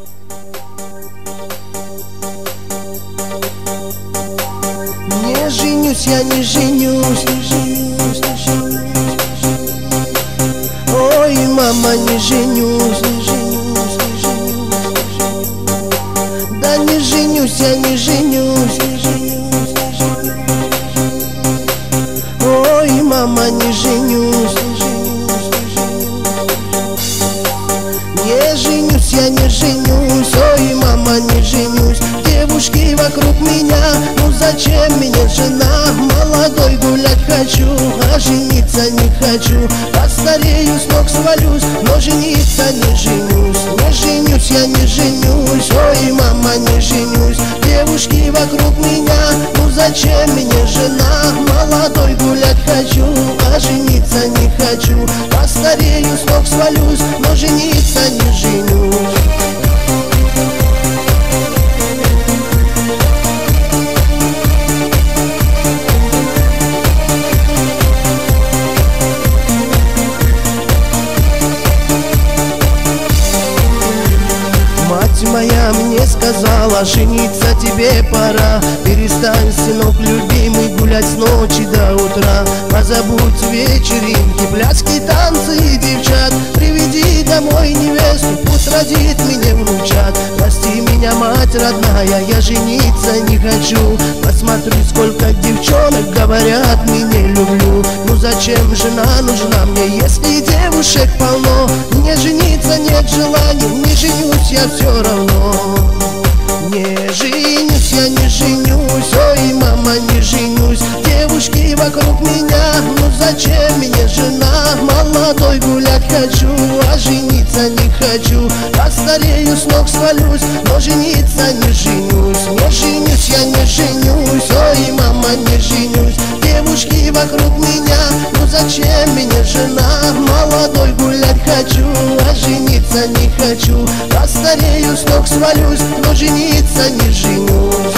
Не женюсь, я не женюсь, не женюсь, не женюсь. Ой, мама, не женюсь, не женюсь, не женюсь, не женюсь. Да не женюсь, я не женюсь, не женюсь, не женюсь. Ой, мама, не женюсь, не женюсь, не женюсь. Не женюсь, я не женюсь, ой, мама, не женюсь. Девушки вокруг меня, ну зачем мне жена? Молодой гулять хочу, а жениться не хочу. Постарею, с ног свалюсь, но жениться не женюсь. Не женюсь, я не женюсь, ой, мама, не женюсь. Девушки вокруг меня, ну зачем мне жена? Молодой гулять хочу, а жениться не хочу. Постарею, с ног свалюсь, но жениться не женюсь. Мать моя мне сказала, жениться тебе пора. Перестань, сынок любимый, гулять с ночи до утра. Позабудь вечеринки, пляски, танцы и девчат. Приведи домой невесту, пусть родит мне внучат. Прости меня, мать родная, я жениться не хочу. Посмотри, сколько девчонок говорят, меня люблю. Ну зачем жена нужна мне, если девушек полно? Мне жениться нет желания, не женюсь я все равно. Не женюсь, я не женюсь, ой, мама, не женюсь. Девушки вокруг меня, ну зачем мне жена? Молодой гулять хочу, а жениться не хочу. Постарею, с ног свалюсь, но жениться не женюсь. Не женюсь, я не женюсь, ой, мама, не женюсь. Девушки вокруг меня, ну зачем мне жена? Молодой гулять хочу, а жениться не хочу. Постарею, с ног свалюсь, но жениться не женюсь.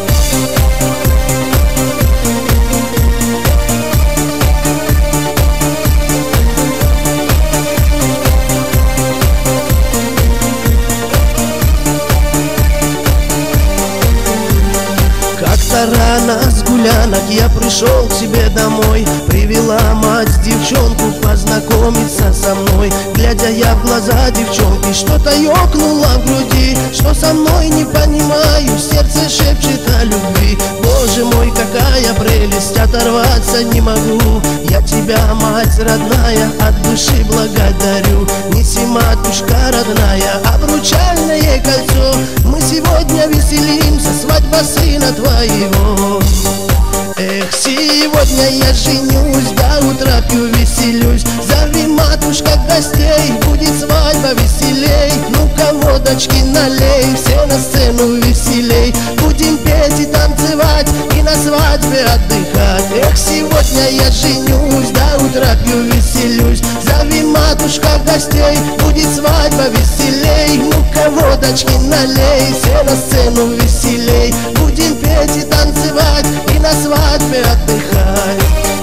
Как-то рано с гулянок я пришел к себе домой. Привела мать девчонку познакомиться со мной. Глядя я в глаза девчонки, что-то ёкнуло в груди. Что со мной не понимаю, сердце шепчет о любви. Боже мой, какая прелесть, оторваться не могу. Я тебя, мать родная, от души благодарю. Неси, матушка родная, обручальное кольцо. Мы сегодня веселимся, свадьба сына твоего. Эх, сегодня я женюсь, до утра пью, веселюсь. Зови, матушка, гостей, будет свадьба веселей. Ну-ка, водочки налей, все на сцену веселей. Будем петь и танцевать, и на свадьбе отдыхать. Эх, сегодня я женюсь, до утра пью, веселюсь. Зови, матушка, гостей, будет свадьба веселей. Ну-ка, водочки налей, все на сцену веселей. Будем петь и танцевать, и на свадьбе отдыхать.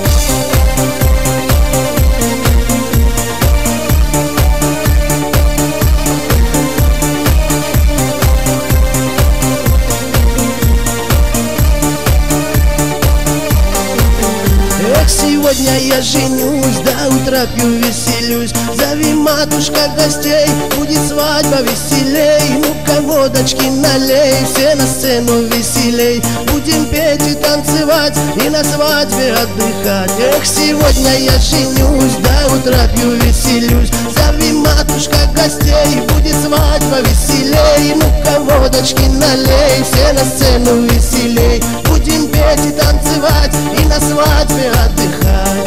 Эх, сегодня я женюсь, до утра пью, веселюсь. Зови, матушка, гостей, будет свадьба веселей. Ну-ка, водочки налей, все на сцену веселей. Будем петь и танцевать, и на свадьбе отдыхать. Эх, сегодня я женюсь, до утра пью, веселюсь. Зови, матушка, гостей, будет свадьба веселей. Ну-ка, водочки налей, все на сцену веселей. Будем петь и танцевать, и на свадьбе отдыхать.